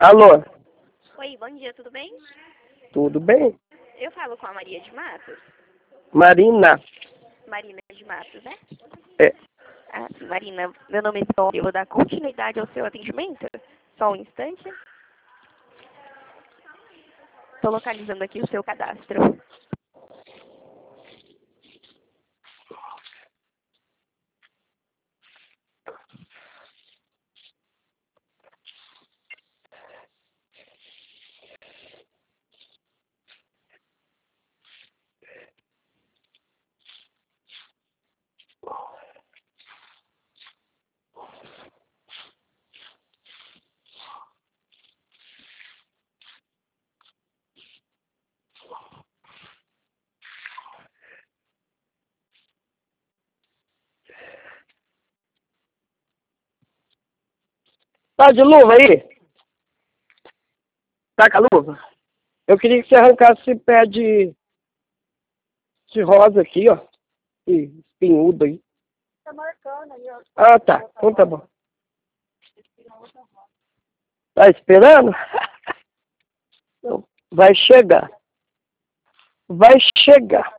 Alô? Oi, bom dia, tudo bem? Tudo bem? Eu falo com a Maria de Matos. Marina. Marina de Matos, né? É. Ah, sim, Marina, meu nome é Sol. Eu vou dar continuidade ao seu atendimento. Só um instante. Estou localizando aqui o seu cadastro. Tá de luva aí? Tá com a luva? Eu queria que você arrancasse esse pé de rosa aqui, ó. Esse espinhudo aí. Tá marcando aí, ó. Ah, tá. Então tá bom. Tá esperando? Não. Vai chegar. Vai chegar.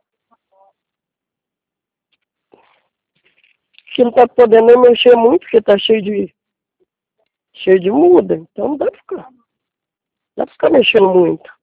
Que não tá podendo nem mexer muito, porque tá cheio de muda. Então não dá pra ficar. Dá pra ficar mexendo muito.